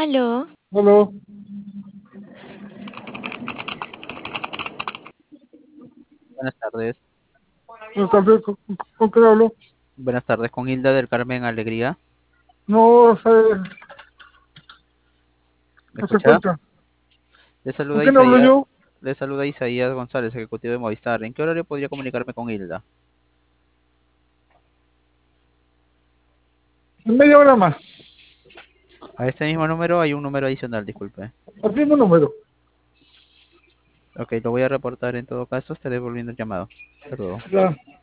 Aló, Hola, Buenas tardes. buenas tardes, ¿con quién hablo? Buenas tardes con Hilda del Carmen Alegría. No sé, ¿Me no se escucha? encuentra. Le ¿Con saluda quién hablo Isaías, yo? le saluda Isaías González, ejecutivo de Movistar. ¿En qué horario podría comunicarme con Hilda? En media hora más. A este mismo número hay un número adicional, disculpe. Al mismo número. Ok, lo voy a reportar en todo caso, estaré volviendo el llamado. Hasta luego. Ya.